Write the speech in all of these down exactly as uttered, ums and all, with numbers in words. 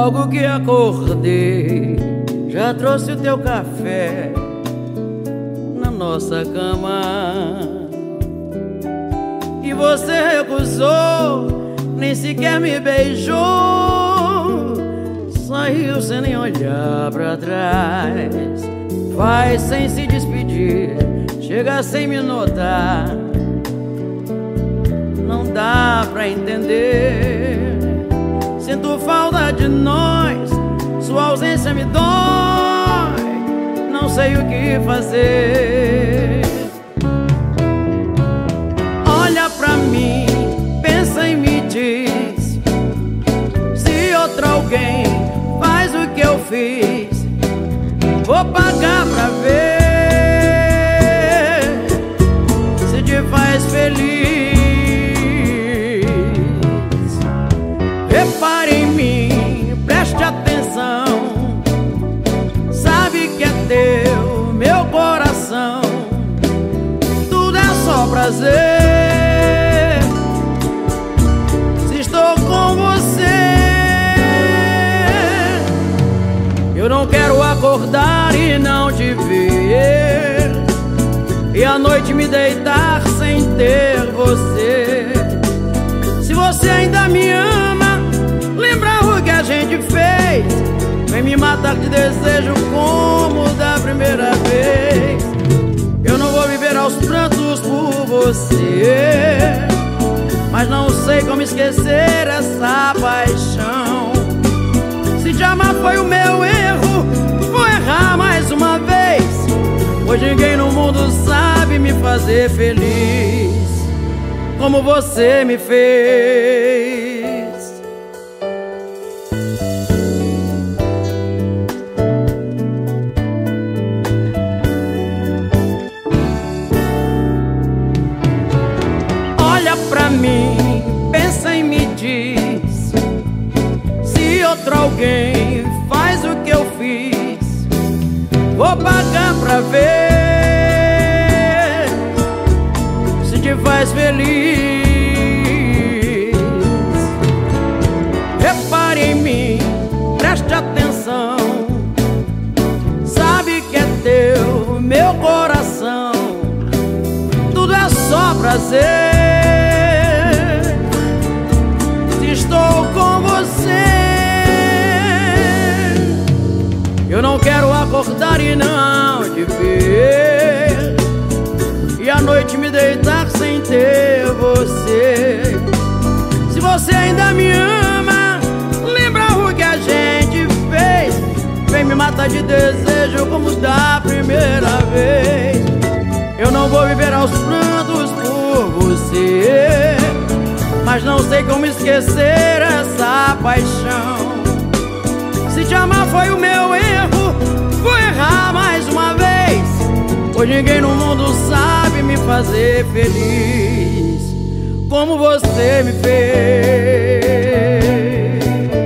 Logo que acordei, já trouxe o teu café na nossa cama. E você recusou, nem sequer me beijou, saiu sem nem olhar pra trás. Vai sem se despedir, chega sem me notar. Não dá pra entender. Sinto falta de nós, sua ausência me dói. Não sei o que fazer. Olha pra mim, pensa e me diz se outro alguém faz o que eu fiz. Vou pagar pra ver se te faz feliz. Repare em mim, preste atenção. Sabe que é teu, meu coração. Tudo é só prazer. Se estou com você, eu não quero acordar e não te ver, e à noite me deitar sem ter você. Se você ainda me ama, lembra o que a gente fez. Vem me matar de desejo como da primeira vez. Eu não vou viver aos prantos por você, mas não sei como esquecer essa paixão. Se te amar foi o meu erro, vou errar mais uma vez, pois ninguém no mundo sabe me fazer feliz como você me fez. Olha pra mim, pensa e me diz se outro alguém faz o que eu fiz. Vou pagar pra ver se te faz feliz. Repare em mim, preste atenção. Sabe que é teu, meu coração. Tudo é só prazer. Se estou com você, eu não quero acordar e não te ver, e à noite me deitar sem ter você. Se você ainda me ama, lembra o que a gente fez. Vem me matar de desejo como da primeira vez. Eu não vou viver aos prantos por você, mas não sei como esquecer essa paixão. Se te amar foi o meu erro, vou errar mais uma vez, pois ninguém no mundo sabe me fazer feliz como você me fez.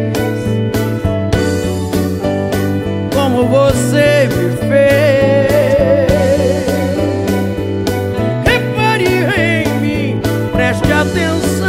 Como você me fez. Repare em mim, preste atenção.